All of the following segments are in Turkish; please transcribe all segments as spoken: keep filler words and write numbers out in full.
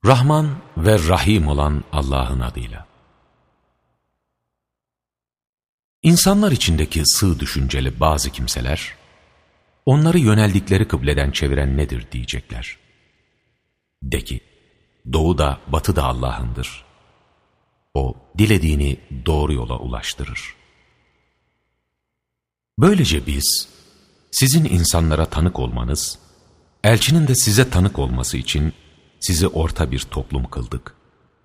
Rahman ve Rahim olan Allah'ın adıyla. İnsanlar içindeki sığ düşünceli bazı kimseler, onları yöneldikleri kıbleden çeviren nedir diyecekler. De ki, doğu da batı da Allah'ındır. O, dilediğini doğru yola ulaştırır. Böylece biz, sizin insanlara tanık olmanız, elçinin de size tanık olması için sizi orta bir toplum kıldık.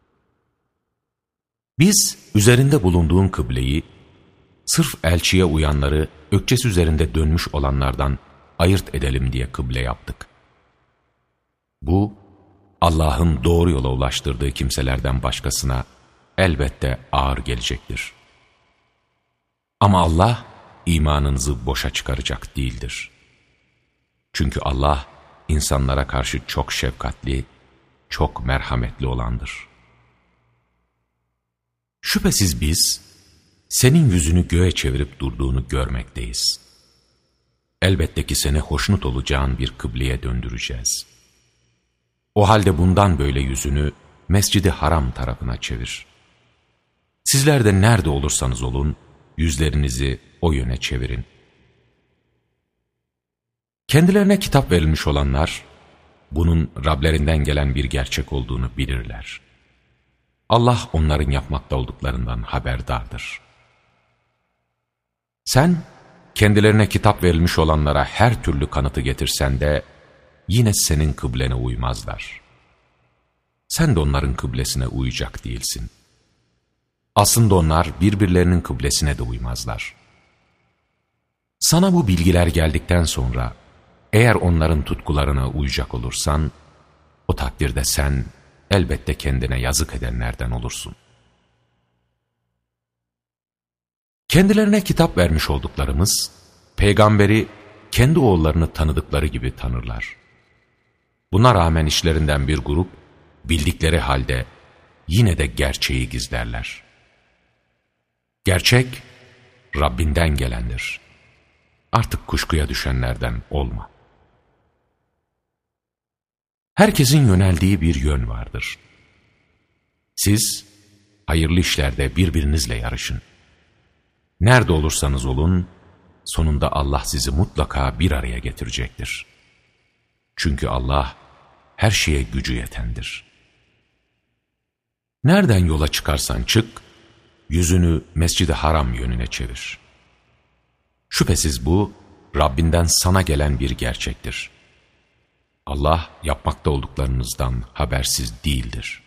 Biz, üzerinde bulunduğun kıbleyi, sırf elçiye uyanları ökçesi üzerinde dönmüş olanlardan ayırt edelim diye kıble yaptık. Bu, Allah'ın doğru yola ulaştırdığı kimselerden başkasına elbette ağır gelecektir. Ama Allah, imanınızı boşa çıkaracak değildir. Çünkü Allah, insanlara karşı çok şefkatli, çok merhametli olandır. Şüphesiz biz, senin yüzünü göğe çevirip durduğunu görmekteyiz. Elbette ki seni hoşnut olacağın bir kıbleye döndüreceğiz. O halde bundan böyle yüzünü Mescid-i Haram tarafına çevir. Sizler de nerede olursanız olun, yüzlerinizi o yöne çevirin. Kendilerine kitap verilmiş olanlar, bunun Rablerinden gelen bir gerçek olduğunu bilirler. Allah onların yapmakta olduklarından haberdardır. Sen, kendilerine kitap verilmiş olanlara her türlü kanıtı getirsen de, yine senin kıblene uymazlar. Sen de onların kıblesine uyacak değilsin. Aslında onlar birbirlerinin kıblesine de uymazlar. Sana bu bilgiler geldikten sonra, eğer onların tutkularına uyacak olursan, o takdirde sen elbette kendine yazık edenlerden olursun. Kendilerine kitap vermiş olduklarımız, peygamberi kendi oğullarını tanıdıkları gibi tanırlar. Buna rağmen işlerinden bir grup, bildikleri halde yine de gerçeği gizlerler. Gerçek, Rabbinden gelendir. Artık kuşkuya düşenlerden olma. Herkesin yöneldiği bir yön vardır. Siz, hayırlı işlerde birbirinizle yarışın. Nerede olursanız olun, sonunda Allah sizi mutlaka bir araya getirecektir. Çünkü Allah, her şeye gücü yetendir. Nereden yola çıkarsan çık, yüzünü Mescid-i Haram yönüne çevir. Şüphesiz bu, Rabbinden sana gelen bir gerçektir. Allah, yapmakta olduklarınızdan habersiz değildir.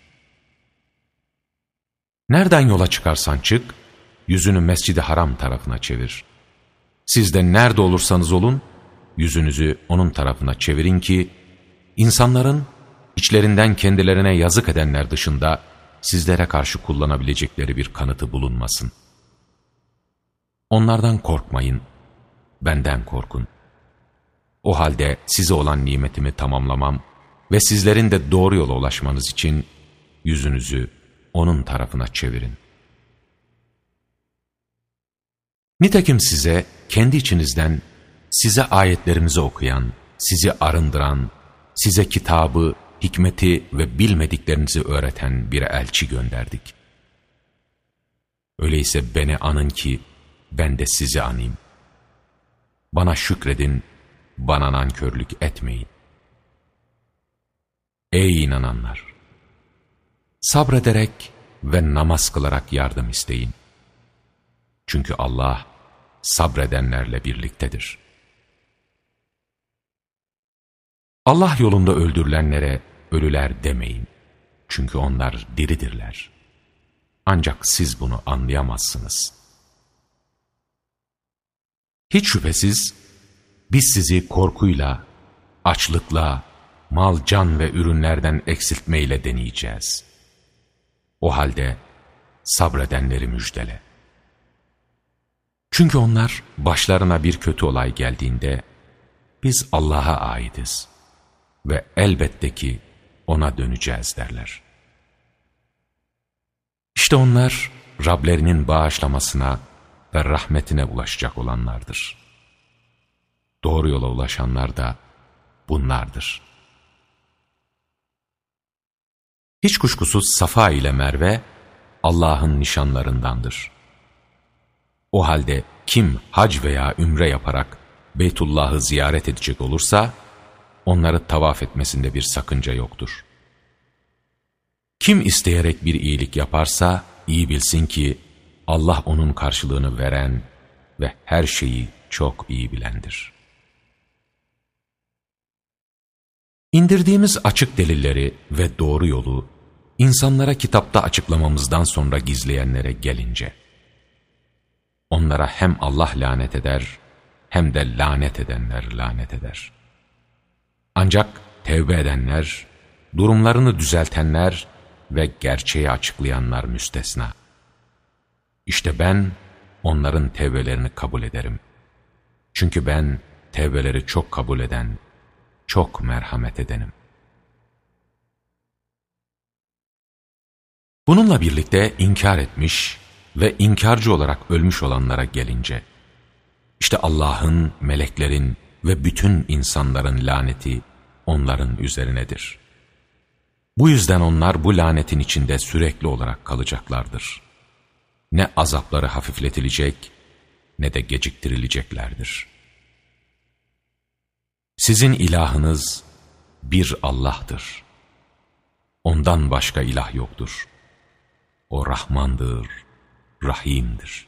Nereden yola çıkarsan çık, yüzünü Mescid-i Haram tarafına çevir. Siz de nerede olursanız olun, yüzünüzü onun tarafına çevirin ki, insanların içlerinden kendilerine yazık edenler dışında sizlere karşı kullanabilecekleri bir kanıtı bulunmasın. Onlardan korkmayın, benden korkun. O halde size olan nimetimi tamamlamam ve sizlerin de doğru yola ulaşmanız için yüzünüzü onun tarafına çevirin. Nitekim size kendi içinizden size ayetlerimizi okuyan, sizi arındıran, size kitabı, hikmeti ve bilmediklerinizi öğreten bir elçi gönderdik. Öyleyse beni anın ki ben de sizi anayım. Bana şükredin, bana nankörlük etmeyin. Ey inananlar! Sabrederek ve namaz kılarak yardım isteyin. Çünkü Allah sabredenlerle birliktedir. Allah yolunda öldürülenlere ölüler demeyin. Çünkü onlar diridirler. Ancak siz bunu anlayamazsınız. Hiç şüphesiz biz sizi korkuyla, açlıkla, mal, can ve ürünlerden eksiltmeyle deneyeceğiz. O halde sabredenleri müjdele. Çünkü onlar başlarına bir kötü olay geldiğinde biz Allah'a aitiz ve elbette ki ona döneceğiz derler. İşte onlar Rablerinin bağışlamasına ve rahmetine ulaşacak olanlardır. Doğru yola ulaşanlar da bunlardır. Hiç kuşkusuz Safa ile Merve Allah'ın nişanlarındandır. O halde kim hac veya ümre yaparak Beytullah'ı ziyaret edecek olursa, onları tavaf etmesinde bir sakınca yoktur. Kim isteyerek bir iyilik yaparsa, iyi bilsin ki Allah onun karşılığını veren ve her şeyi çok iyi bilendir. İndirdiğimiz açık delilleri ve doğru yolu, insanlara kitapta açıklamamızdan sonra gizleyenlere gelince, onlara hem Allah lanet eder, hem de lanet edenler lanet eder. Ancak tevbe edenler, durumlarını düzeltenler ve gerçeği açıklayanlar müstesna. İşte ben onların tevbelerini kabul ederim. Çünkü ben tevbeleri çok kabul eden, çok merhamet edenim. Bununla birlikte inkar etmiş ve inkarcı olarak ölmüş olanlara gelince, işte Allah'ın, meleklerin ve bütün insanların laneti onların üzerinedir. Bu yüzden onlar bu lanetin içinde sürekli olarak kalacaklardır. Ne azapları hafifletilecek, ne de geciktirileceklerdir. Sizin ilahınız bir Allah'tır. Ondan başka ilah yoktur. O Rahmandır, Rahim'dir.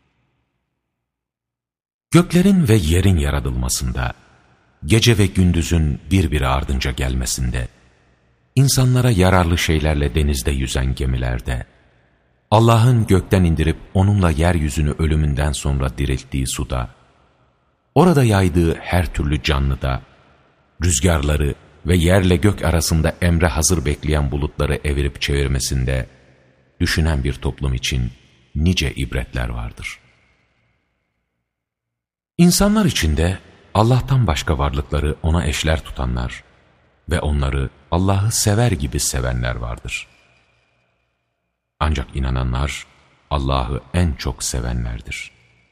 Göklerin ve yerin yaratılmasında, gece ve gündüzün birbiri ardınca gelmesinde, insanlara yararlı şeylerle denizde yüzen gemilerde, Allah'ın gökten indirip onunla yeryüzünü ölümünden sonra dirilttiği suda, orada yaydığı her türlü canlıda, rüzgarları ve yerle gök arasında emre hazır bekleyen bulutları evirip çevirmesinde, düşünen bir toplum için nice ibretler vardır. İnsanlar içinde Allah'tan başka varlıkları ona eşler tutanlar ve onları Allah'ı sever gibi sevenler vardır. Ancak inananlar Allah'ı en çok sevenlerdir.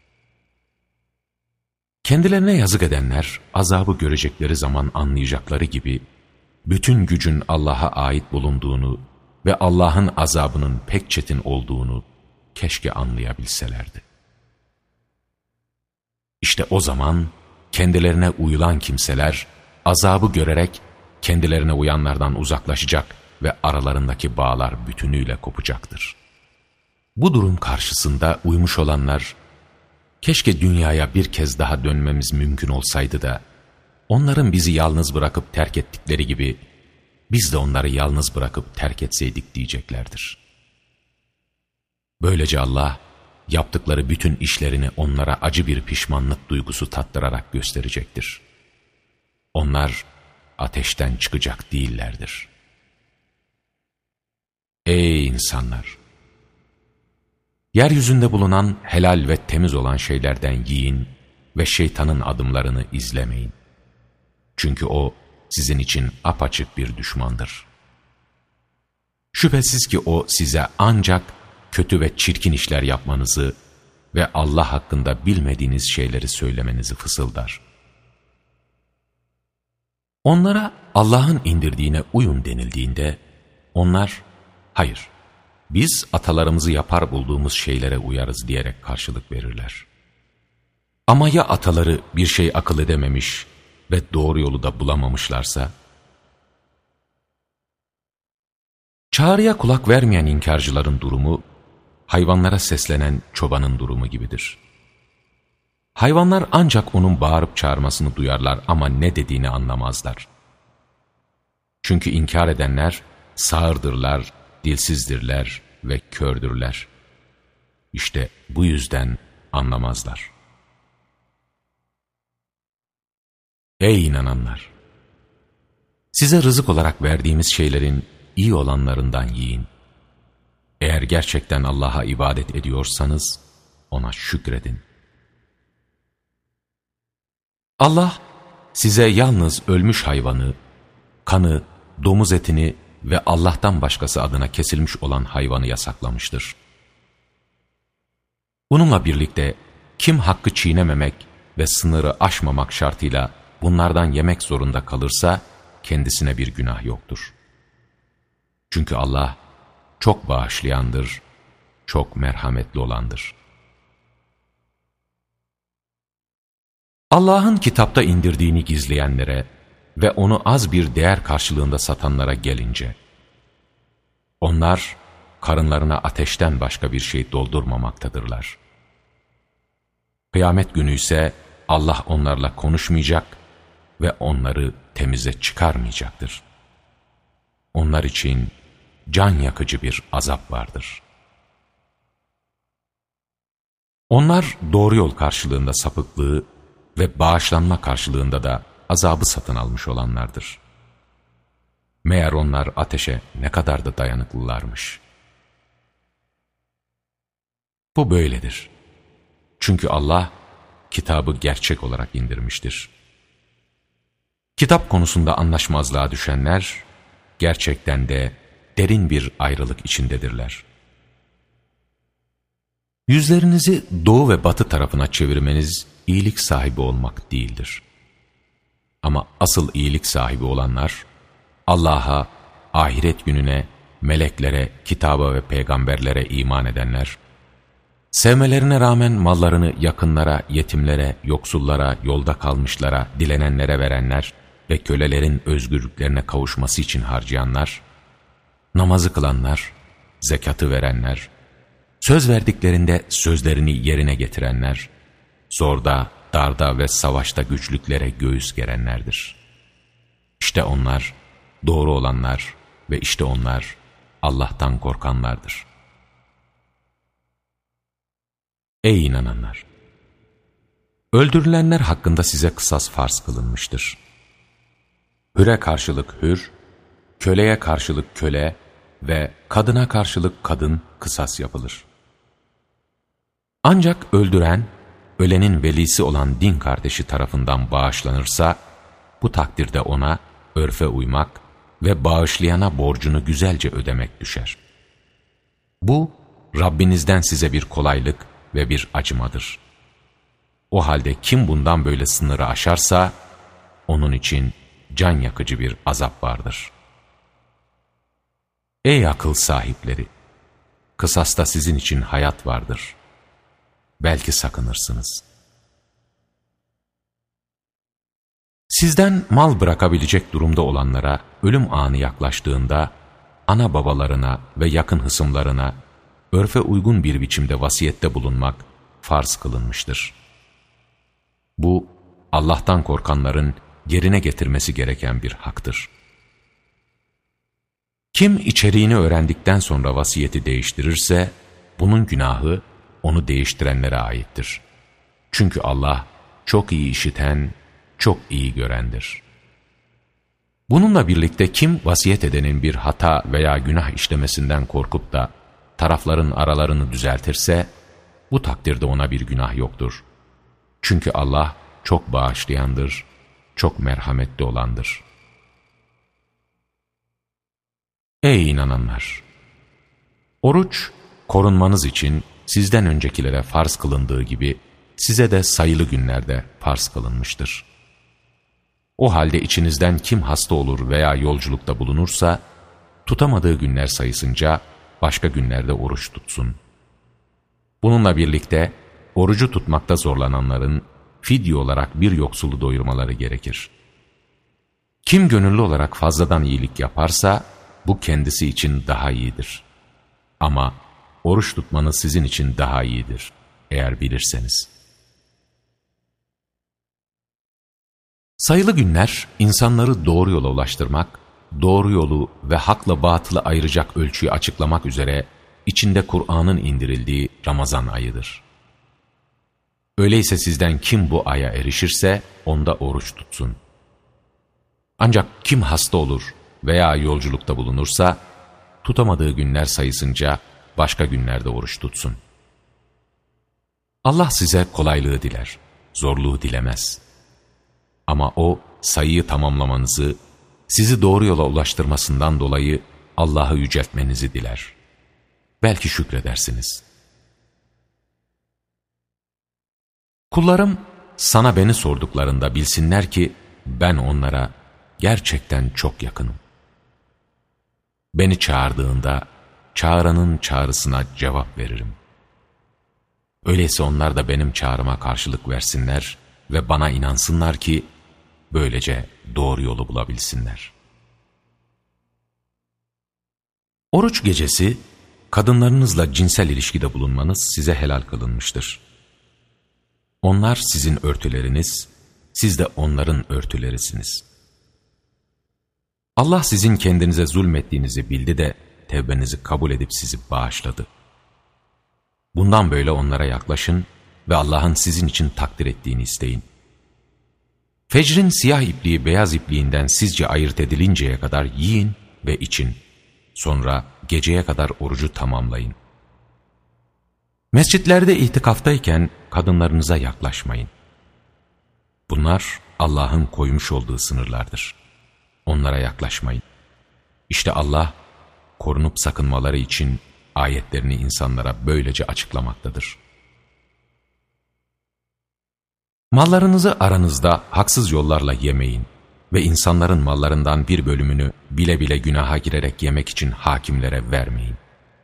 Kendilerine yazık edenler azabı görecekleri zaman anlayacakları gibi bütün gücün Allah'a ait bulunduğunu ve Allah'ın azabının pek çetin olduğunu keşke anlayabilselerdi. İşte o zaman kendilerine uyulan kimseler azabı görerek kendilerine uyanlardan uzaklaşacak ve aralarındaki bağlar bütünüyle kopacaktır. Bu durum karşısında uymuş olanlar, keşke dünyaya bir kez daha dönmemiz mümkün olsaydı da, onların bizi yalnız bırakıp terk ettikleri gibi, biz de onları yalnız bırakıp terk etseydik diyeceklerdir. Böylece Allah, yaptıkları bütün işlerini onlara acı bir pişmanlık duygusu tattırarak gösterecektir. Onlar ateşten çıkacak değillerdir. Ey insanlar! Yeryüzünde bulunan helal ve temiz olan şeylerden yiyin ve şeytanın adımlarını izlemeyin. Çünkü o sizin için apaçık bir düşmandır. Şüphesiz ki o size ancak kötü ve çirkin işler yapmanızı ve Allah hakkında bilmediğiniz şeyleri söylemenizi fısıldar. Onlara Allah'ın indirdiğine uyun denildiğinde, onlar, hayır, biz atalarımızı yapar bulduğumuz şeylere uyarız diyerek karşılık verirler. Ama ya ataları bir şey akıl edememiş ve doğru yolu da bulamamışlarsa? Çağrıya kulak vermeyen inkarcıların durumu, hayvanlara seslenen çobanın durumu gibidir. Hayvanlar ancak onun bağırıp çağırmasını duyarlar ama ne dediğini anlamazlar. Çünkü inkar edenler sağırdırlar, dilsizdirler ve kördürler. İşte bu yüzden anlamazlar. Ey inananlar! Size rızık olarak verdiğimiz şeylerin iyi olanlarından yiyin. Eğer gerçekten Allah'a ibadet ediyorsanız ona şükredin. Allah size yalnız ölmüş hayvanı, kanı, domuz etini ve Allah'tan başkası adına kesilmiş olan hayvanı yasaklamıştır. Bununla birlikte kim hakkı çiğnememek ve sınırı aşmamak şartıyla bunlardan yemek zorunda kalırsa kendisine bir günah yoktur. Çünkü Allah çok bağışlayandır, çok merhametli olandır. Allah'ın kitapta indirdiğini gizleyenlere ve onu az bir değer karşılığında satanlara gelince, onlar karınlarına ateşten başka bir şey doldurmamaktadırlar. Kıyamet günü ise Allah onlarla konuşmayacak ve onları temize çıkarmayacaktır. Onlar için can yakıcı bir azap vardır. Onlar doğru yol karşılığında sapıklığı ve bağışlanma karşılığında da azabı satın almış olanlardır. Meğer onlar ateşe ne kadar da dayanıklılarmış. Bu böyledir. Çünkü Allah kitabı gerçek olarak indirmiştir. Kitap konusunda anlaşmazlığa düşenler gerçekten de derin bir ayrılık içindedirler. Yüzlerinizi doğu ve batı tarafına çevirmeniz iyilik sahibi olmak değildir. Ama asıl iyilik sahibi olanlar Allah'a, ahiret gününe, meleklere, kitaba ve peygamberlere iman edenler, sevmelerine rağmen mallarını yakınlara, yetimlere, yoksullara, yolda kalmışlara, dilenenlere verenler ve kölelerin özgürlüklerine kavuşması için harcayanlar, namazı kılanlar, zekatı verenler, söz verdiklerinde sözlerini yerine getirenler, zorda, darda ve savaşta güçlüklere göğüs gerenlerdir. İşte onlar doğru olanlar ve işte onlar Allah'tan korkanlardır. Ey inananlar! Öldürülenler hakkında size kısas farz kılınmıştır. Hüre karşılık hür, köleye karşılık köle ve kadına karşılık kadın kısas yapılır. Ancak öldüren, ölenin velisi olan din kardeşi tarafından bağışlanırsa, bu takdirde ona örfe uymak ve bağışlayana borcunu güzelce ödemek düşer. Bu, Rabbinizden size bir kolaylık ve bir acımadır. O halde kim bundan böyle sınırı aşarsa, onun için can yakıcı bir azap vardır. Ey akıl sahipleri! Kısasta sizin için hayat vardır. Belki sakınırsınız. Sizden mal bırakabilecek durumda olanlara ölüm anı yaklaştığında, ana babalarına ve yakın hısımlarına örfe uygun bir biçimde vasiyette bulunmak farz kılınmıştır. Bu, Allah'tan korkanların yerine getirmesi gereken bir haktır. Kim içeriğini öğrendikten sonra vasiyeti değiştirirse, bunun günahı onu değiştirenlere aittir. Çünkü Allah çok iyi işiten, çok iyi görendir. Bununla birlikte kim vasiyet edenin bir hata veya günah işlemesinden korkup da tarafların aralarını düzeltirse, bu takdirde ona bir günah yoktur. Çünkü Allah çok bağışlayandır, çok merhametli olandır. Ey inananlar! Oruç, korunmanız için sizden öncekilere farz kılındığı gibi, size de sayılı günlerde farz kılınmıştır. O halde içinizden kim hasta olur veya yolculukta bulunursa, tutamadığı günler sayısınca başka günlerde oruç tutsun. Bununla birlikte orucu tutmakta zorlananların fidye olarak bir yoksulu doyurmaları gerekir. Kim gönüllü olarak fazladan iyilik yaparsa, bu kendisi için daha iyidir. Ama oruç tutmanız sizin için daha iyidir, eğer bilirseniz. Sayılı günler, insanları doğru yola ulaştırmak, doğru yolu ve hakla batılı ayıracak ölçüyü açıklamak üzere içinde Kur'an'ın indirildiği Ramazan ayıdır. Öyleyse sizden kim bu aya erişirse onda oruç tutsun. Ancak kim hasta olur veya yolculukta bulunursa, tutamadığı günler sayısınca başka günlerde oruç tutsun. Allah size kolaylığı diler, zorluğu dilemez. Ama O sayıyı tamamlamanızı, sizi doğru yola ulaştırmasından dolayı Allah'ı yüceltmenizi diler. Belki şükredersiniz. Kullarım sana beni sorduklarında bilsinler ki ben onlara gerçekten çok yakınım. Beni çağırdığında çağıranın çağrısına cevap veririm. Öyleyse onlar da benim çağrıma karşılık versinler ve bana inansınlar ki böylece doğru yolu bulabilsinler. Oruç gecesi kadınlarınızla cinsel ilişkide bulunmanız size helal kılınmıştır. Onlar sizin örtüleriniz, siz de onların örtülerisiniz. Allah sizin kendinize zulmettiğinizi bildi de tevbenizi kabul edip sizi bağışladı. Bundan böyle onlara yaklaşın ve Allah'ın sizin için takdir ettiğini isteyin. Fecrin siyah ipliği beyaz ipliğinden sizce ayırt edilinceye kadar yiyin ve için. Sonra geceye kadar orucu tamamlayın. Mescitlerde itikaftayken kadınlarınıza yaklaşmayın. Bunlar Allah'ın koymuş olduğu sınırlardır. Onlara yaklaşmayın. İşte Allah, korunup sakınmaları için ayetlerini insanlara böylece açıklamaktadır. Mallarınızı aranızda haksız yollarla yemeyin ve insanların mallarından bir bölümünü bile bile günaha girerek yemek için hakimlere vermeyin.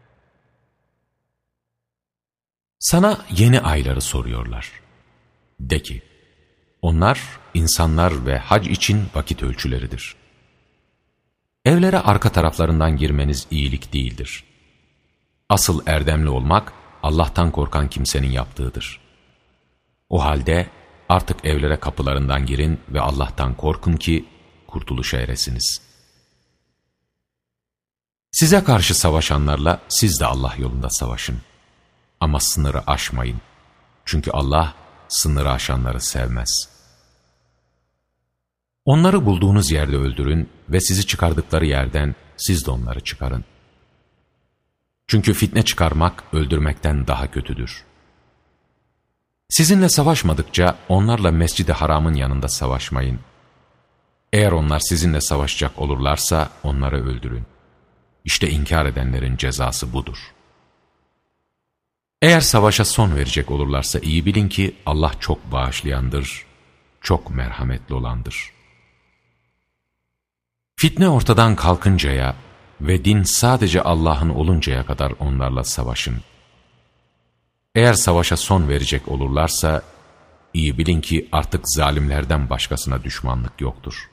Sana yeni ayları soruyorlar. De ki, onlar insanlar ve hac için vakit ölçüleridir. Evlere arka taraflarından girmeniz iyilik değildir. Asıl erdemli olmak, Allah'tan korkan kimsenin yaptığıdır. O halde artık evlere kapılarından girin ve Allah'tan korkun ki kurtuluşa eresiniz. Size karşı savaşanlarla siz de Allah yolunda savaşın. Ama sınırı aşmayın. Çünkü Allah sınırı aşanları sevmez. Onları bulduğunuz yerde öldürün ve sizi çıkardıkları yerden siz de onları çıkarın. Çünkü fitne çıkarmak öldürmekten daha kötüdür. Sizinle savaşmadıkça onlarla Mescid-i Haram'ın yanında savaşmayın. Eğer onlar sizinle savaşacak olurlarsa onları öldürün. İşte inkar edenlerin cezası budur. Eğer savaşa son verecek olurlarsa iyi bilin ki Allah çok bağışlayandır, çok merhametli olandır. Fitne ortadan kalkıncaya ve din sadece Allah'ın oluncaya kadar onlarla savaşın. Eğer savaşa son verecek olurlarsa iyi bilin ki artık zalimlerden başkasına düşmanlık yoktur.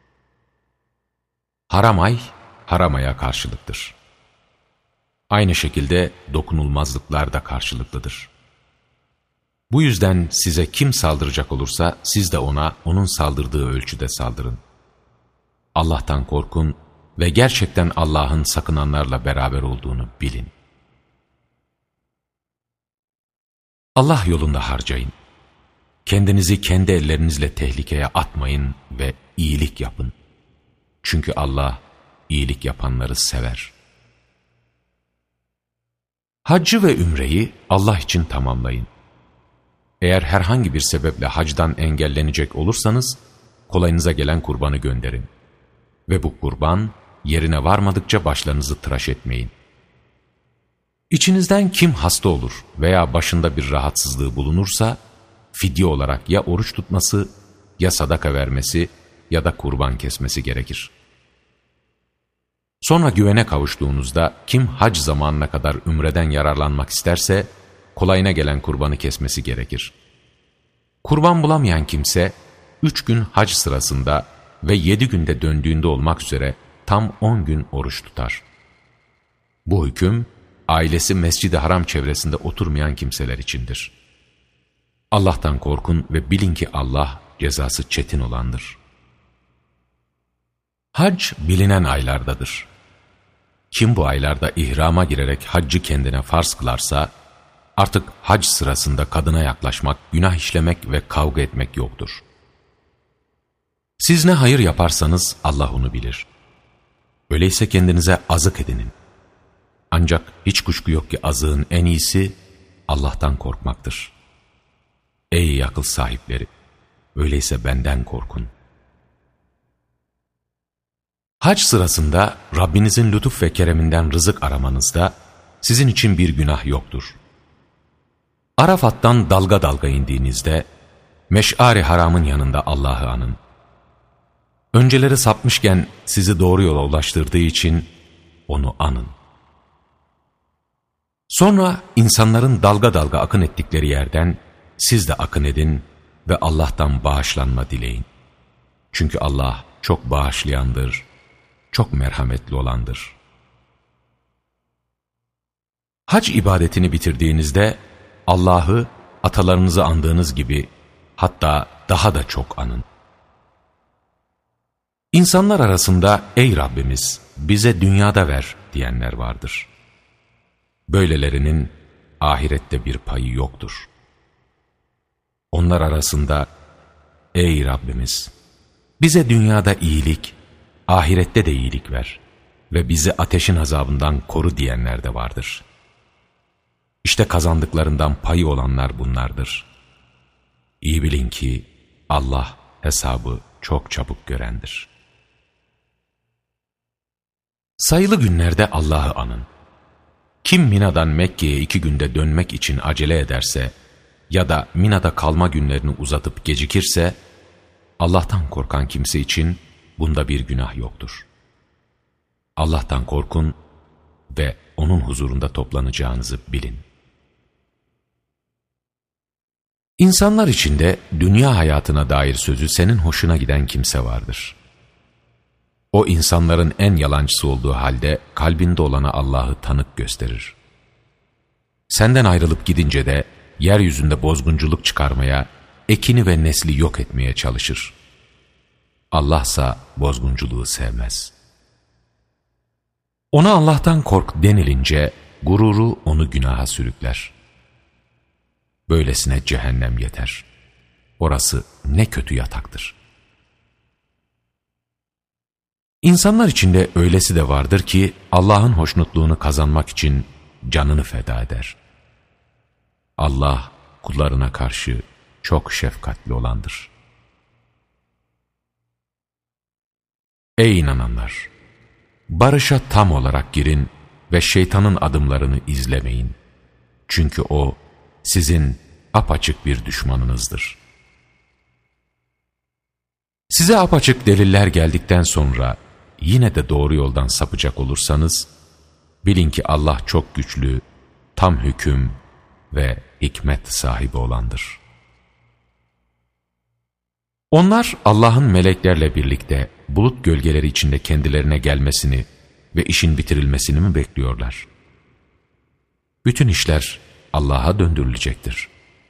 Haram ay, haram aya karşılıktır. Aynı şekilde dokunulmazlıklar da karşılıklıdır. Bu yüzden size kim saldıracak olursa siz de ona onun saldırdığı ölçüde saldırın. Allah'tan korkun ve gerçekten Allah'ın sakınanlarla beraber olduğunu bilin. Allah yolunda harcayın. Kendinizi kendi ellerinizle tehlikeye atmayın ve iyilik yapın. Çünkü Allah iyilik yapanları sever. Haccı ve ümreyi Allah için tamamlayın. Eğer herhangi bir sebeple hacdan engellenecek olursanız, kolayınıza gelen kurbanı gönderin. Ve bu kurban, yerine varmadıkça başlarınızı tıraş etmeyin. İçinizden kim hasta olur veya başında bir rahatsızlığı bulunursa, fidye olarak ya oruç tutması, ya sadaka vermesi ya da kurban kesmesi gerekir. Sonra güvene kavuştuğunuzda kim hac zamanına kadar ümreden yararlanmak isterse, kolayına gelen kurbanı kesmesi gerekir. Kurban bulamayan kimse, üç gün hac sırasında ve yedi günde döndüğünde olmak üzere tam on gün oruç tutar. Bu hüküm, ailesi Mescid-i Haram çevresinde oturmayan kimseler içindir. Allah'tan korkun ve bilin ki Allah cezası çetin olandır. Hac bilinen aylardadır. Kim bu aylarda ihrama girerek haccı kendine farz kılarsa, artık hac sırasında kadına yaklaşmak, günah işlemek ve kavga etmek yoktur. Siz ne hayır yaparsanız Allah onu bilir. Öyleyse kendinize azık edinin. Ancak hiç kuşku yok ki azığın en iyisi Allah'tan korkmaktır. Ey akıl sahipleri! Öyleyse benden korkun. Hac sırasında Rabbinizin lütuf ve kereminden rızık aramanızda sizin için bir günah yoktur. Arafat'tan dalga dalga indiğinizde Meş'ar-i Haram'ın yanında Allah'ı anın. Önceleri sapmışken sizi doğru yola ulaştırdığı için onu anın. Sonra insanların dalga dalga akın ettikleri yerden siz de akın edin ve Allah'tan bağışlanma dileyin. Çünkü Allah çok bağışlayandır, çok merhametli olandır. Hac ibadetini bitirdiğinizde Allah'ı atalarınızı andığınız gibi, hatta daha da çok anın. İnsanlar arasında ey Rabbimiz bize dünyada ver diyenler vardır. Böylelerinin ahirette bir payı yoktur. Onlar arasında ey Rabbimiz bize dünyada iyilik, ahirette de iyilik ver ve bizi ateşin azabından koru diyenler de vardır. İşte kazandıklarından payı olanlar bunlardır. İyi bilin ki Allah hesabı çok çabuk görendir. Sayılı günlerde Allah'ı anın. Kim Mina'dan Mekke'ye iki günde dönmek için acele ederse ya da Mina'da kalma günlerini uzatıp gecikirse, Allah'tan korkan kimse için bunda bir günah yoktur. Allah'tan korkun ve onun huzurunda toplanacağınızı bilin. İnsanlar içinde dünya hayatına dair sözü senin hoşuna giden kimse vardır. O insanların en yalancısı olduğu halde kalbinde olana Allah'ı tanık gösterir. Senden ayrılıp gidince de yeryüzünde bozgunculuk çıkarmaya, ekini ve nesli yok etmeye çalışır. Allah'sa bozgunculuğu sevmez. Ona Allah'tan kork denilince gururu onu günaha sürükler. Böylesine cehennem yeter. Orası ne kötü yataktır. İnsanlar içinde öylesi de vardır ki Allah'ın hoşnutluğunu kazanmak için canını feda eder. Allah kullarına karşı çok şefkatli olandır. Ey inananlar! Barışa tam olarak girin ve şeytanın adımlarını izlemeyin. Çünkü o sizin apaçık bir düşmanınızdır. Size apaçık deliller geldikten sonra yine de doğru yoldan sapacak olursanız, bilin ki Allah çok güçlü, tam hüküm ve hikmet sahibi olandır. Onlar Allah'ın meleklerle birlikte bulut gölgeleri içinde kendilerine gelmesini ve işin bitirilmesini mi bekliyorlar? Bütün işler Allah'a döndürülecektir.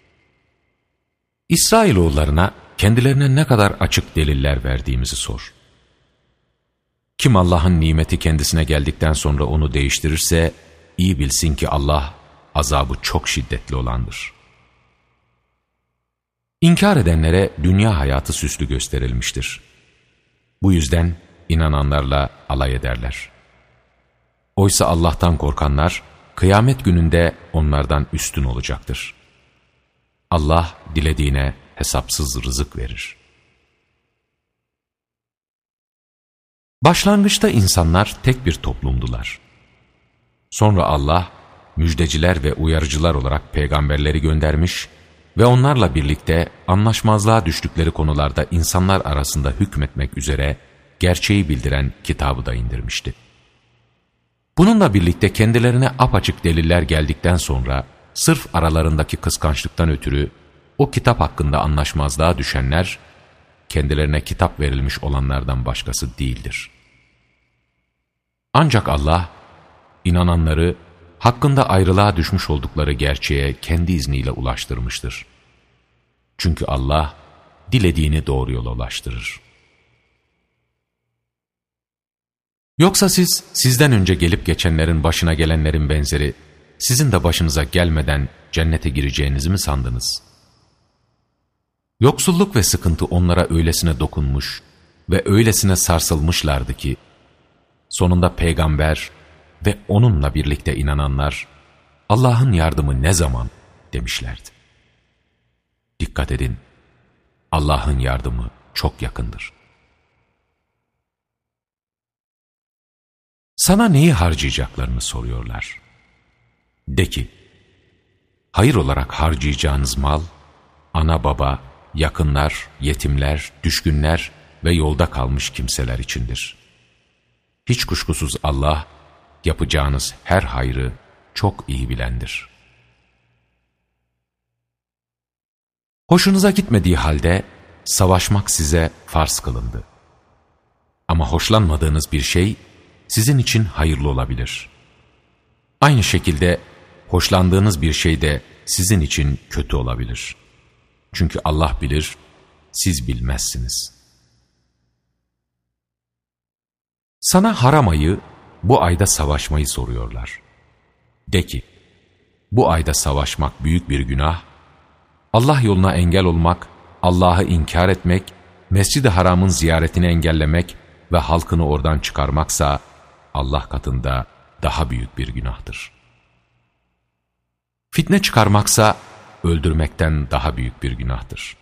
İsrailoğullarına kendilerine ne kadar açık deliller verdiğimizi sor. Kim Allah'ın nimeti kendisine geldikten sonra onu değiştirirse, iyi bilsin ki Allah azabı çok şiddetli olandır. İnkar edenlere dünya hayatı süslü gösterilmiştir. Bu yüzden inananlarla alay ederler. Oysa Allah'tan korkanlar, kıyamet gününde onlardan üstün olacaktır. Allah dilediğine hesapsız rızık verir. Başlangıçta insanlar tek bir toplumdular. Sonra Allah, müjdeciler ve uyarıcılar olarak peygamberleri göndermiş ve onlarla birlikte anlaşmazlığa düştükleri konularda insanlar arasında hükmetmek üzere gerçeği bildiren kitabı da indirmişti. Bununla birlikte kendilerine apaçık deliller geldikten sonra, sırf aralarındaki kıskançlıktan ötürü o kitap hakkında anlaşmazlığa düşenler, kendilerine kitap verilmiş olanlardan başkası değildir. Ancak Allah, inananları hakkında ayrılığa düşmüş oldukları gerçeğe kendi izniyle ulaştırmıştır. Çünkü Allah, dilediğini doğru yola ulaştırır. Yoksa siz, sizden önce gelip geçenlerin başına gelenlerin benzeri, sizin de başınıza gelmeden cennete gireceğinizi mi sandınız? Yoksulluk ve sıkıntı onlara öylesine dokunmuş ve öylesine sarsılmışlardı ki, sonunda peygamber ve onunla birlikte inananlar, Allah'ın yardımı ne zaman demişlerdi. Dikkat edin, Allah'ın yardımı çok yakındır. Sana neyi harcayacaklarını soruyorlar. De ki, hayır olarak harcayacağınız mal, ana baba, yakınlar, yetimler, düşkünler ve yolda kalmış kimseler içindir. Hiç kuşkusuz Allah, yapacağınız her hayrı çok iyi bilendir. Hoşunuza gitmediği halde savaşmak size farz kılındı. Ama hoşlanmadığınız bir şey sizin için hayırlı olabilir. Aynı şekilde hoşlandığınız bir şey de sizin için kötü olabilir. Çünkü Allah bilir, siz bilmezsiniz. Sana haram ayı, bu ayda savaşmayı soruyorlar. De ki, bu ayda savaşmak büyük bir günah, Allah yoluna engel olmak, Allah'ı inkar etmek, Mescid-i Haram'ın ziyaretini engellemek ve halkını oradan çıkarmaksa, Allah katında daha büyük bir günahtır. Fitne çıkarmaksa, öldürmekten daha büyük bir günahtır.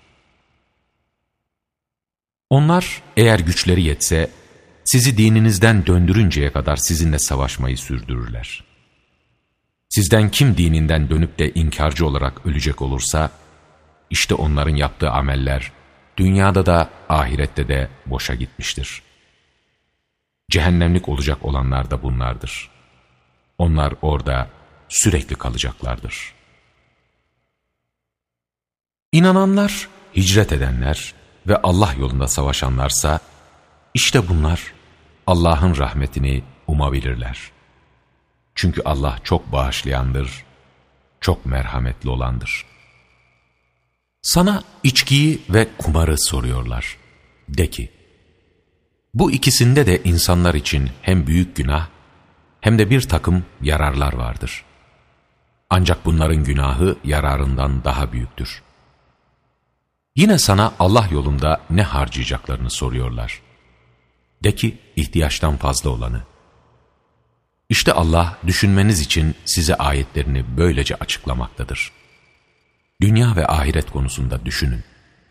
Onlar eğer güçleri yetse, sizi dininizden döndürünceye kadar sizinle savaşmayı sürdürürler. Sizden kim dininden dönüp de inkarcı olarak ölecek olursa, işte onların yaptığı ameller, dünyada da ahirette de boşa gitmiştir. Cehennemlik olacak olanlar da bunlardır. Onlar orada sürekli kalacaklardır. İnananlar, hicret edenler ve Allah yolunda savaşanlarsa, işte bunlar Allah'ın rahmetini umabilirler. Çünkü Allah çok bağışlayandır, çok merhametli olandır. Sana içkiyi ve kumarı soruyorlar. De ki, bu ikisinde de insanlar için hem büyük günah, hem de bir takım yararlar vardır. Ancak bunların günahı yararından daha büyüktür. Yine sana Allah yolunda ne harcayacaklarını soruyorlar. De ki, ihtiyaçtan fazla olanı. İşte Allah düşünmeniz için size ayetlerini böylece açıklamaktadır. Dünya ve ahiret konusunda düşünün.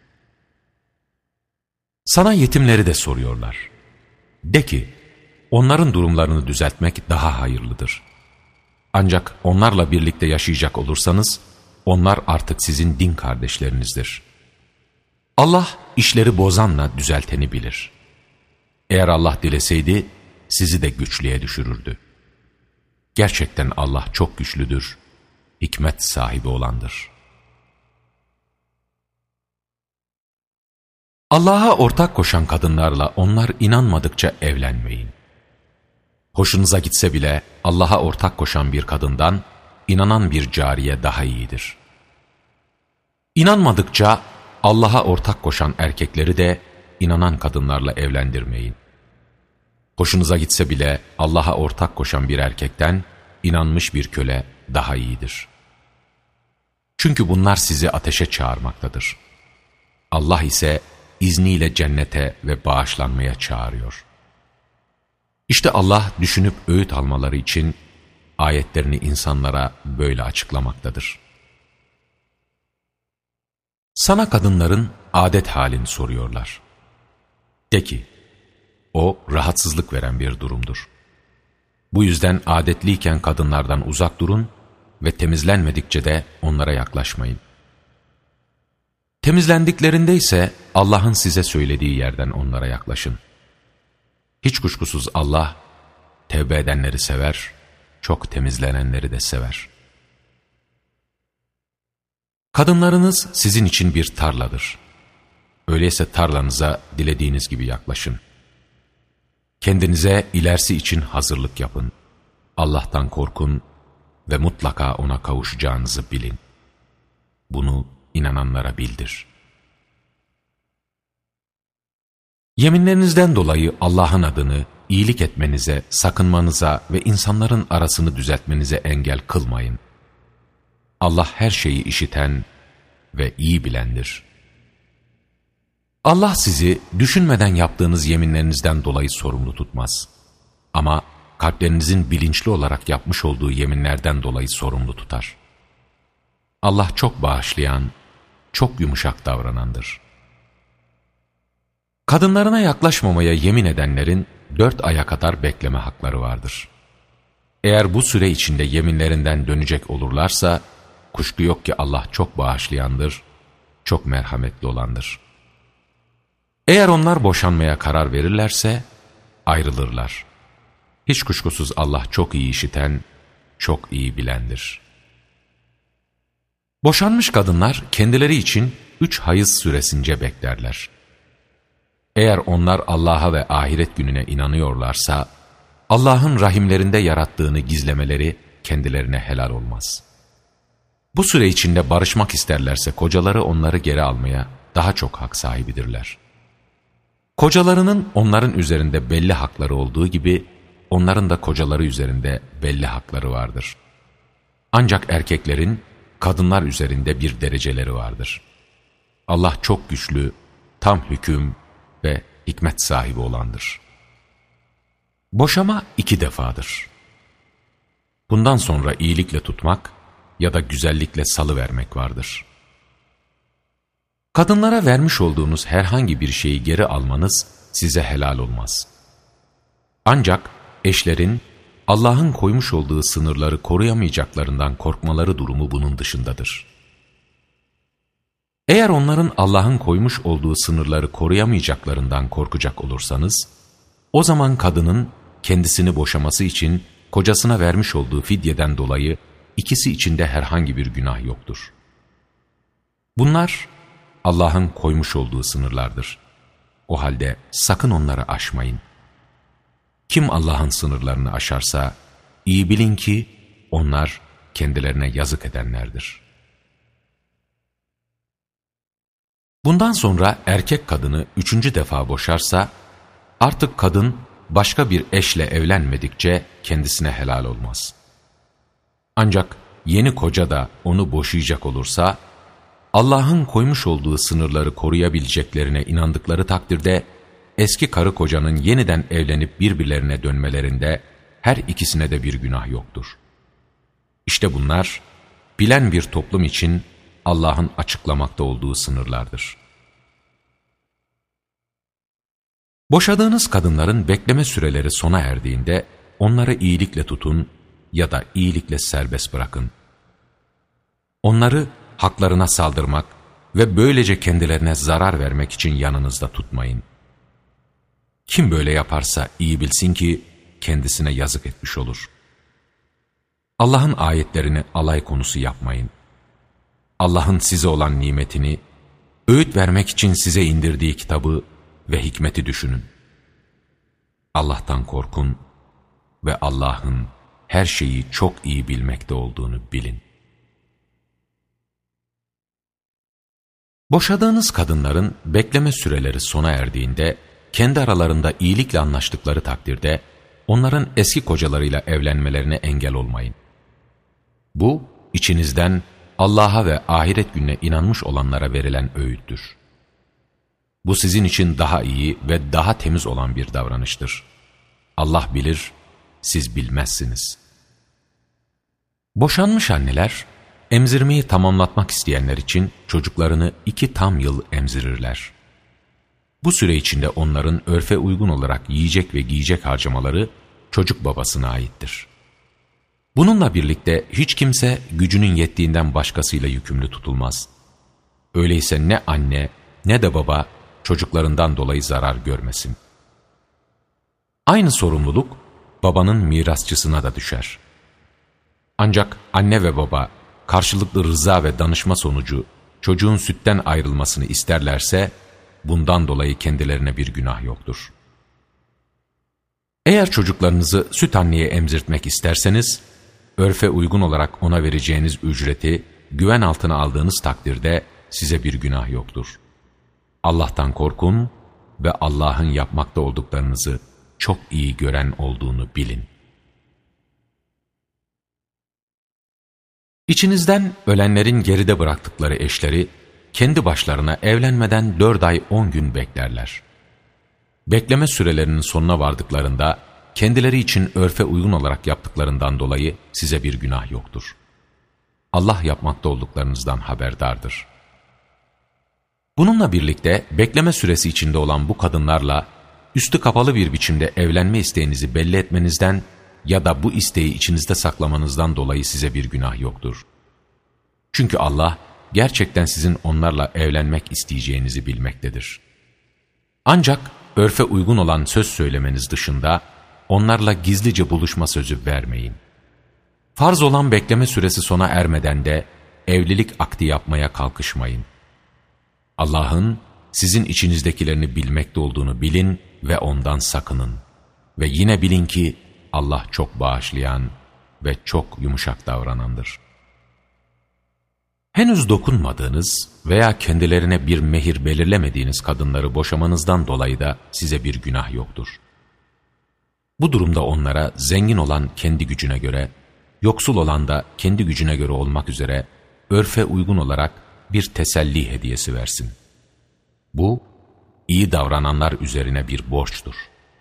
Sana yetimleri de soruyorlar. De ki, onların durumlarını düzeltmek daha hayırlıdır. Ancak onlarla birlikte yaşayacak olursanız, onlar artık sizin din kardeşlerinizdir. Allah işleri bozanla düzelteni bilir. Eğer Allah dileseydi, sizi de güçlüğe düşürürdü. Gerçekten Allah çok güçlüdür, hikmet sahibi olandır. Allah'a ortak koşan kadınlarla onlar inanmadıkça evlenmeyin. Hoşunuza gitse bile Allah'a ortak koşan bir kadından inanan bir cariye daha iyidir. İnanmadıkça Allah'a ortak koşan erkekleri de inanan kadınlarla evlendirmeyin. Hoşunuza gitse bile Allah'a ortak koşan bir erkekten inanmış bir köle daha iyidir. Çünkü bunlar sizi ateşe çağırmaktadır. Allah ise izniyle cennete ve bağışlanmaya çağırıyor. İşte Allah düşünüp öğüt almaları için ayetlerini insanlara böyle açıklamaktadır. Sana kadınların adet halini soruyorlar. De ki, o rahatsızlık veren bir durumdur. Bu yüzden adetliyken kadınlardan uzak durun ve temizlenmedikçe de onlara yaklaşmayın. Temizlendiklerinde ise Allah'ın size söylediği yerden onlara yaklaşın. Hiç kuşkusuz Allah, tevbe edenleri sever, çok temizlenenleri de sever. Kadınlarınız sizin için bir tarladır. Öyleyse tarlanıza dilediğiniz gibi yaklaşın. Kendinize ilerisi için hazırlık yapın. Allah'tan korkun ve mutlaka ona kavuşacağınızı bilin. Bunu inananlara bildir. Yeminlerinizden dolayı Allah'ın adını iyilik etmenize, sakınmanıza ve insanların arasını düzeltmenize engel kılmayın. Allah her şeyi işiten ve iyi bilendir. Allah sizi düşünmeden yaptığınız yeminlerinizden dolayı sorumlu tutmaz. Ama kalplerinizin bilinçli olarak yapmış olduğu yeminlerden dolayı sorumlu tutar. Allah çok bağışlayan, çok yumuşak davranandır. Kadınlarına yaklaşmamaya yemin edenlerin dört aya kadar bekleme hakları vardır. Eğer bu süre içinde yeminlerinden dönecek olurlarsa, kuşku yok ki Allah çok bağışlayandır, çok merhametli olandır. Eğer onlar boşanmaya karar verirlerse, ayrılırlar. Hiç kuşkusuz Allah çok iyi işiten, çok iyi bilendir. Boşanmış kadınlar kendileri için üç hayız süresince beklerler. Eğer onlar Allah'a ve ahiret gününe inanıyorlarsa, Allah'ın rahimlerinde yarattığını gizlemeleri kendilerine helal olmaz. Bu süre içinde barışmak isterlerse kocaları onları geri almaya daha çok hak sahibidirler. Kocalarının onların üzerinde belli hakları olduğu gibi, onların da kocaları üzerinde belli hakları vardır. Ancak erkeklerin kadınlar üzerinde bir dereceleri vardır. Allah çok güçlü, tam hüküm ve hikmet sahibi olandır. Boşama iki defadır. Bundan sonra iyilikle tutmak ya da güzellikle salıvermek vardır. Kadınlara vermiş olduğunuz herhangi bir şeyi geri almanız size helal olmaz. Ancak eşlerin Allah'ın koymuş olduğu sınırları koruyamayacaklarından korkmaları durumu bunun dışındadır. Eğer onların Allah'ın koymuş olduğu sınırları koruyamayacaklarından korkacak olursanız, o zaman kadının kendisini boşaması için kocasına vermiş olduğu fidyeden dolayı ikisi içinde herhangi bir günah yoktur. Bunlar Allah'ın koymuş olduğu sınırlardır. O halde sakın onları aşmayın. Kim Allah'ın sınırlarını aşarsa, iyi bilin ki onlar kendilerine yazık edenlerdir. Bundan sonra erkek kadını üçüncü defa boşarsa, artık kadın başka bir eşle evlenmedikçe kendisine helal olmaz. Ancak yeni koca da onu boşayacak olursa, Allah'ın koymuş olduğu sınırları koruyabileceklerine inandıkları takdirde, eski karı kocanın yeniden evlenip birbirlerine dönmelerinde her ikisine de bir günah yoktur. İşte bunlar, bilen bir toplum için Allah'ın açıklamakta olduğu sınırlardır. Boşadığınız kadınların bekleme süreleri sona erdiğinde, onları iyilikle tutun ya da iyilikle serbest bırakın. Onları haklarına saldırmak ve böylece kendilerine zarar vermek için yanınızda tutmayın. Kim böyle yaparsa iyi bilsin ki kendisine yazık etmiş olur. Allah'ın ayetlerini alay konusu yapmayın. Allah'ın size olan nimetini, öğüt vermek için size indirdiği kitabı ve hikmeti düşünün. Allah'tan korkun ve Allah'ın her şeyi çok iyi bilmekte olduğunu bilin. Boşadığınız kadınların bekleme süreleri sona erdiğinde, kendi aralarında iyilikle anlaştıkları takdirde, onların eski kocalarıyla evlenmelerine engel olmayın. Bu, içinizden Allah'a ve ahiret gününe inanmış olanlara verilen öğüttür. Bu sizin için daha iyi ve daha temiz olan bir davranıştır. Allah bilir, siz bilmezsiniz. Boşanmış anneler, emzirmeyi tamamlatmak isteyenler için çocuklarını iki tam yıl emzirirler. Bu süre içinde onların örfe uygun olarak yiyecek ve giyecek harcamaları çocuk babasına aittir. Bununla birlikte hiç kimse gücünün yettiğinden başkasıyla yükümlü tutulmaz. Öyleyse ne anne ne de baba çocuklarından dolayı zarar görmesin. Aynı sorumluluk babanın mirasçısına da düşer. Ancak anne ve baba karşılıklı rıza ve danışma sonucu çocuğun sütten ayrılmasını isterlerse, bundan dolayı kendilerine bir günah yoktur. Eğer çocuklarınızı süt anneye emzirtmek isterseniz, örfe uygun olarak ona vereceğiniz ücreti güven altına aldığınız takdirde size bir günah yoktur. Allah'tan korkun ve Allah'ın yapmakta olduklarınızı çok iyi gören olduğunu bilin. İçinizden ölenlerin geride bıraktıkları eşleri, kendi başlarına evlenmeden dört ay on gün beklerler. Bekleme sürelerinin sonuna vardıklarında, kendileri için örfe uygun olarak yaptıklarından dolayı size bir günah yoktur. Allah yapmakta olduklarınızdan haberdardır. Bununla birlikte bekleme süresi içinde olan bu kadınlarla üstü kapalı bir biçimde evlenme isteğinizi belli etmenizden ya da bu isteği içinizde saklamanızdan dolayı size bir günah yoktur. Çünkü Allah gerçekten sizin onlarla evlenmek isteyeceğinizi bilmektedir. Ancak örfe uygun olan söz söylemeniz dışında onlarla gizlice buluşma sözü vermeyin. Farz olan bekleme süresi sona ermeden de evlilik akdi yapmaya kalkışmayın. Allah'ın sizin içinizdekilerini bilmekte olduğunu bilin ve ondan sakının. Ve yine bilin ki Allah çok bağışlayan ve çok yumuşak davranandır. Henüz dokunmadığınız veya kendilerine bir mehir belirlemediğiniz kadınları boşamanızdan dolayı da size bir günah yoktur. Bu durumda onlara zengin olan kendi gücüne göre, yoksul olan da kendi gücüne göre olmak üzere örfe uygun olarak bir teselli hediyesi versin. Bu, iyi davrananlar üzerine bir borçtur.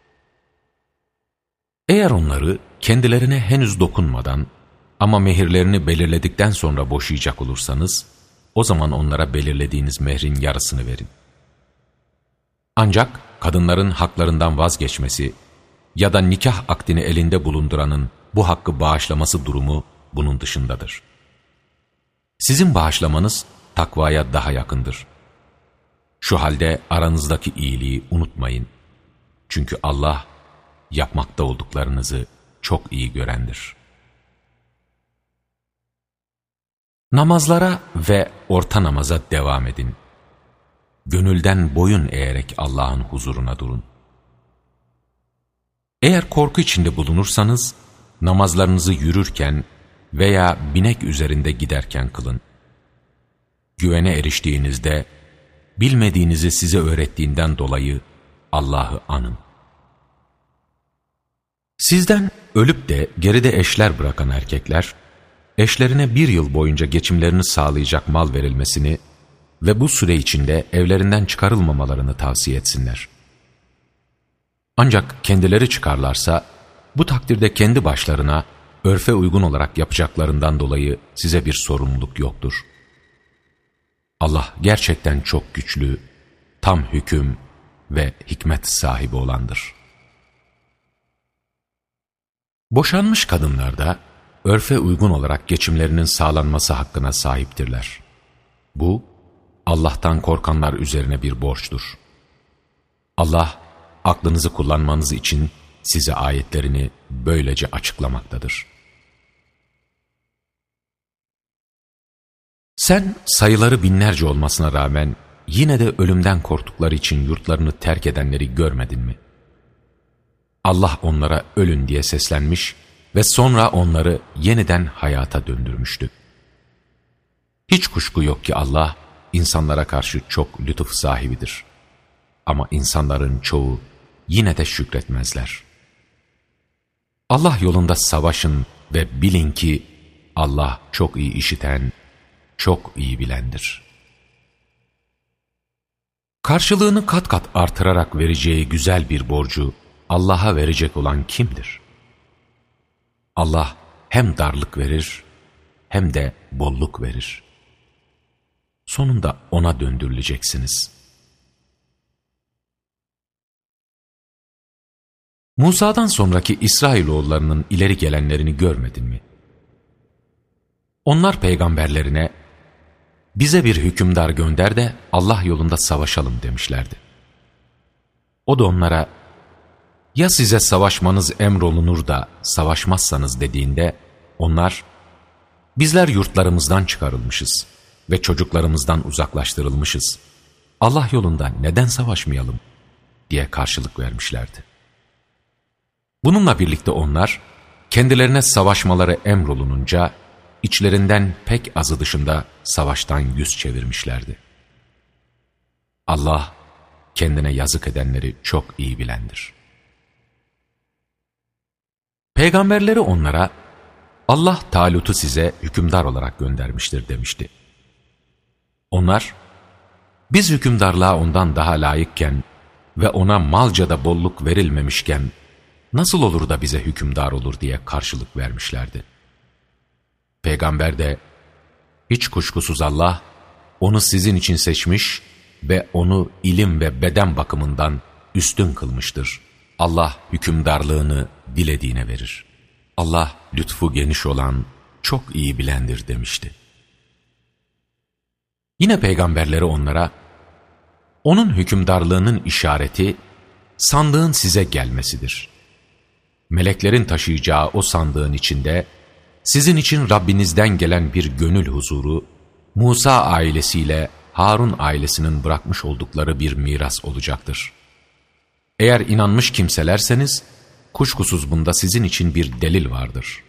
Eğer onları kendilerine henüz dokunmadan ama mehirlerini belirledikten sonra boşayacak olursanız, o zaman onlara belirlediğiniz mehrin yarısını verin. Ancak kadınların haklarından vazgeçmesi ya da nikah akdini elinde bulunduranın bu hakkı bağışlaması durumu bunun dışındadır. Sizin bağışlamanız takvaya daha yakındır. Şu halde aranızdaki iyiliği unutmayın. Çünkü Allah yapmakta olduklarınızı çok iyi görendir. Namazlara ve orta namaza devam edin. Gönülden boyun eğerek Allah'ın huzuruna durun. Eğer korku içinde bulunursanız, namazlarınızı yürürken veya binek üzerinde giderken kılın. Güvene eriştiğinizde, bilmediğinizi size öğrettiğinden dolayı Allah'ı anın. Sizden ölüp de geride eşler bırakan erkekler, eşlerine bir yıl boyunca geçimlerini sağlayacak mal verilmesini ve bu süre içinde evlerinden çıkarılmamalarını tavsiye etsinler. Ancak kendileri çıkarlarsa, bu takdirde kendi başlarına örfe uygun olarak yapacaklarından dolayı size bir sorumluluk yoktur. Allah gerçekten çok güçlü, tam hüküm ve hikmet sahibi olandır. Boşanmış kadınlar da örfe uygun olarak geçimlerinin sağlanması hakkına sahiptirler. Bu, Allah'tan korkanlar üzerine bir borçtur. Allah, aklınızı kullanmanız için size ayetlerini böylece açıklamaktadır. Sen sayıları binlerce olmasına rağmen yine de ölümden korktukları için yurtlarını terk edenleri görmedin mi? Allah onlara ölün diye seslenmiş ve sonra onları yeniden hayata döndürmüştü. Hiç kuşku yok ki Allah insanlara karşı çok lütuf sahibidir. Ama insanların çoğu yine de şükretmezler. Allah yolunda savaşın ve bilin ki Allah çok iyi işiten, çok iyi bilendir. Karşılığını kat kat artırarak vereceği güzel bir borcu Allah'a verecek olan kimdir? Allah hem darlık verir hem de bolluk verir. Sonunda O'na döndürüleceksiniz. Musa'dan sonraki İsrailoğullarının ileri gelenlerini görmedin mi? Onlar peygamberlerine, bize bir hükümdar gönder de Allah yolunda savaşalım demişlerdi. O da onlara, ya size savaşmanız emrolunur da savaşmazsanız dediğinde, onlar, bizler yurtlarımızdan çıkarılmışız ve çocuklarımızdan uzaklaştırılmışız. Allah yolunda neden savaşmayalım diye karşılık vermişlerdi. Bununla birlikte onlar, kendilerine savaşmaları emrolununca, içlerinden pek azı dışında savaştan yüz çevirmişlerdi. Allah, kendine yazık edenleri çok iyi bilendir. Peygamberleri onlara, Allah Talut'u size hükümdar olarak göndermiştir demişti. Onlar, biz hükümdarlığa ondan daha layıkken ve ona malca da bolluk verilmemişken, nasıl olur da bize hükümdar olur diye karşılık vermişlerdi. Peygamber de, hiç kuşkusuz Allah, onu sizin için seçmiş ve onu ilim ve beden bakımından üstün kılmıştır. Allah hükümdarlığını dilediğine verir. Allah lütfu geniş olan, çok iyi bilendir demişti. Yine peygamberleri onlara, onun hükümdarlığının işareti, sandığın size gelmesidir. meleklerin taşıyacağı o sandığın içinde, sizin için Rabbinizden gelen bir gönül huzuru, Musa ailesiyle Harun ailesinin bırakmış oldukları bir miras olacaktır. Eğer inanmış kimselerseniz, kuşkusuz bunda sizin için bir delil vardır.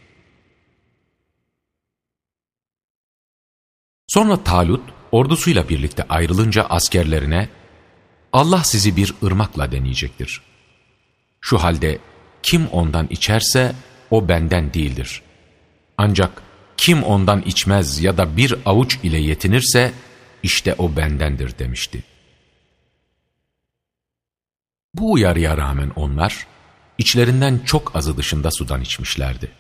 Sonra Talut, ordusuyla birlikte ayrılınca askerlerine, Allah sizi bir ırmakla deneyecektir. Şu halde kim ondan içerse o benden değildir. Ancak kim ondan içmez ya da bir avuç ile yetinirse, işte o bendendir demişti. Bu uyarıya rağmen onlar, içlerinden çok azı dışında sudan içmişlerdi.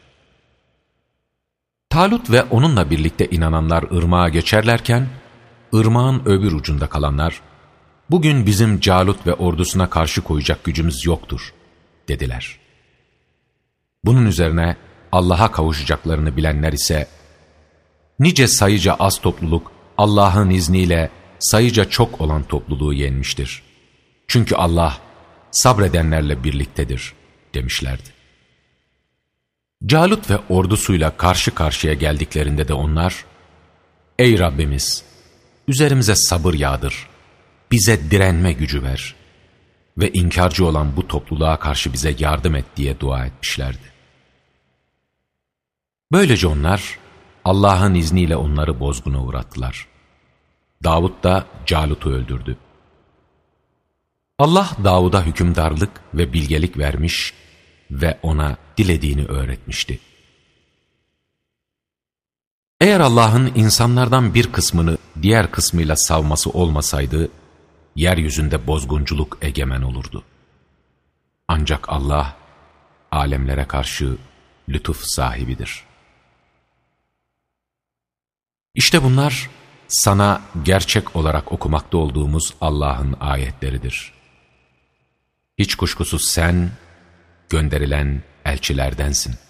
Talut ve onunla birlikte inananlar ırmağa geçerlerken, ırmağın öbür ucunda kalanlar, bugün bizim Calut ve ordusuna karşı koyacak gücümüz yoktur, dediler. Bunun üzerine Allah'a kavuşacaklarını bilenler ise, nice sayıca az topluluk, Allah'ın izniyle sayıca çok olan topluluğu yenmiştir. Çünkü Allah, sabredenlerle birliktedir, demişlerdi. Calut ve ordusuyla karşı karşıya geldiklerinde de onlar, ''Ey Rabbimiz, üzerimize sabır yağdır, bize direnme gücü ver ve inkarcı olan bu topluluğa karşı bize yardım et.'' diye dua etmişlerdi. Böylece onlar, Allah'ın izniyle onları bozguna uğrattılar. Davud da Calut'u öldürdü. Allah Davud'a hükümdarlık ve bilgelik vermiş ve ona dilediğini öğretmişti. Eğer Allah'ın insanlardan bir kısmını diğer kısmıyla savması olmasaydı, yeryüzünde bozgunculuk egemen olurdu. Ancak Allah, alemlere karşı lütuf sahibidir. İşte bunlar, sana gerçek olarak okumakta olduğumuz Allah'ın ayetleridir. Hiç kuşkusuz sen, gönderilen elçilerdensin.